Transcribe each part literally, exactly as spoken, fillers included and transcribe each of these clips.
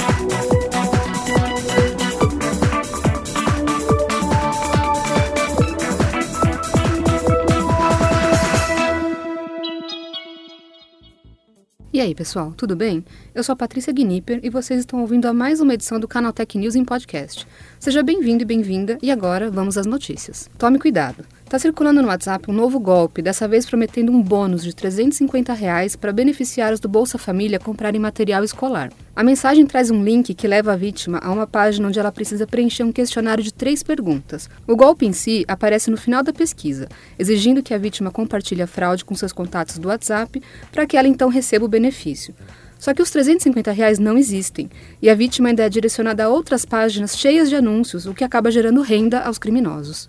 E aí, pessoal, tudo bem? Eu sou a Patrícia Gnipper e vocês estão ouvindo a mais uma edição do Canaltech News em podcast. Seja bem-vindo e bem-vinda, e agora vamos às notícias. Tome cuidado. Está circulando no WhatsApp um novo golpe, dessa vez prometendo um bônus de trezentos e cinquenta reais para beneficiários do Bolsa Família comprarem material escolar. A mensagem traz um link que leva a vítima a uma página onde ela precisa preencher um questionário de três perguntas. O golpe em si aparece no final da pesquisa, exigindo que a vítima compartilhe a fraude com seus contatos do WhatsApp para que ela então receba o benefício. Só que os trezentos e cinquenta reais não existem, e a vítima ainda é direcionada a outras páginas cheias de anúncios, o que acaba gerando renda aos criminosos.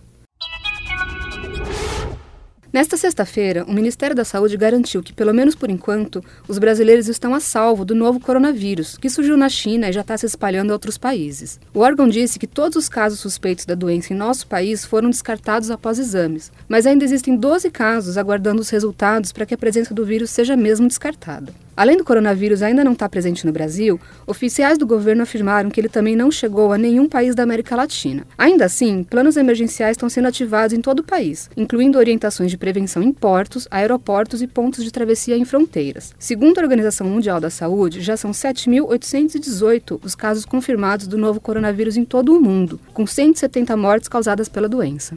Nesta sexta-feira, o Ministério da Saúde garantiu que, pelo menos por enquanto, os brasileiros estão a salvo do novo coronavírus, que surgiu na China e já está se espalhando a outros países. O órgão disse que todos os casos suspeitos da doença em nosso país foram descartados após exames, mas ainda existem doze casos aguardando os resultados para que a presença do vírus seja mesmo descartada. Além do coronavírus ainda não estar presente no Brasil, oficiais do governo afirmaram que ele também não chegou a nenhum país da América Latina. Ainda assim, planos emergenciais estão sendo ativados em todo o país, incluindo orientações de prevenção em portos, aeroportos e pontos de travessia em fronteiras. Segundo a Organização Mundial da Saúde, já são sete mil oitocentos e dezoito os casos confirmados do novo coronavírus em todo o mundo, com cento e setenta mortes causadas pela doença.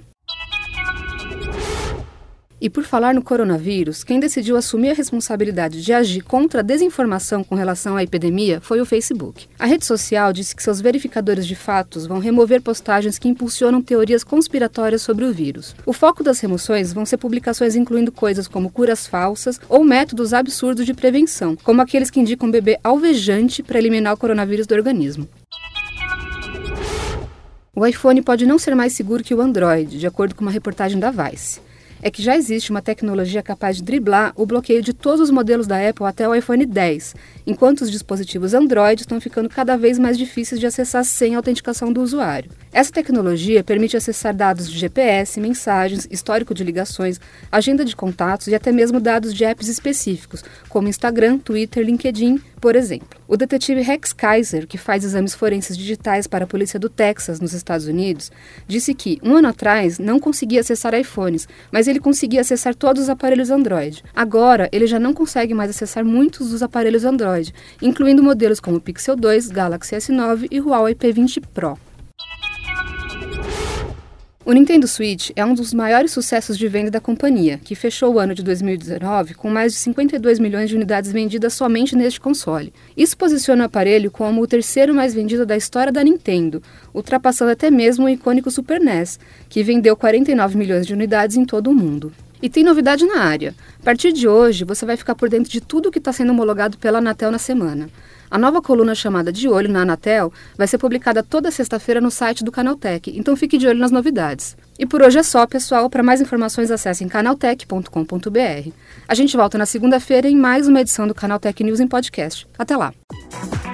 E por falar no coronavírus, quem decidiu assumir a responsabilidade de agir contra a desinformação com relação à epidemia foi o Facebook. A rede social disse que seus verificadores de fatos vão remover postagens que impulsionam teorias conspiratórias sobre o vírus. O foco das remoções vão ser publicações incluindo coisas como curas falsas ou métodos absurdos de prevenção, como aqueles que indicam beber alvejante para eliminar o coronavírus do organismo. O iPhone pode não ser mais seguro que o Android, de acordo com uma reportagem da Vice. É que já existe uma tecnologia capaz de driblar o bloqueio de todos os modelos da Apple até o iPhone dez, enquanto os dispositivos Android estão ficando cada vez mais difíceis de acessar sem autenticação do usuário. Essa tecnologia permite acessar dados de G P S, mensagens, histórico de ligações, agenda de contatos e até mesmo dados de apps específicos, como Instagram, Twitter, LinkedIn, por exemplo. O detetive Rex Kaiser, que faz exames forenses digitais para a polícia do Texas, nos Estados Unidos, disse que, um ano atrás, não conseguia acessar iPhones, mas ele conseguia acessar todos os aparelhos Android. Agora, ele já não consegue mais acessar muitos dos aparelhos Android, incluindo modelos como o Pixel dois, Galaxy S nove e Huawei P vinte Pro. O Nintendo Switch é um dos maiores sucessos de venda da companhia, que fechou o ano de dois mil e dezenove com mais de cinquenta e dois milhões de unidades vendidas somente neste console. Isso posiciona o aparelho como o terceiro mais vendido da história da Nintendo, ultrapassando até mesmo o icônico Super N E S, que vendeu quarenta e nove milhões de unidades em todo o mundo. E tem novidade na área. A partir de hoje, você vai ficar por dentro de tudo o que está sendo homologado pela Anatel na semana. A nova coluna chamada De Olho na Anatel vai ser publicada toda sexta-feira no site do Canaltech, então fique de olho nas novidades. E por hoje é só, pessoal. Para mais informações, acessem canaltech ponto com ponto b r. A gente volta na segunda-feira em mais uma edição do Canaltech News em podcast. Até lá!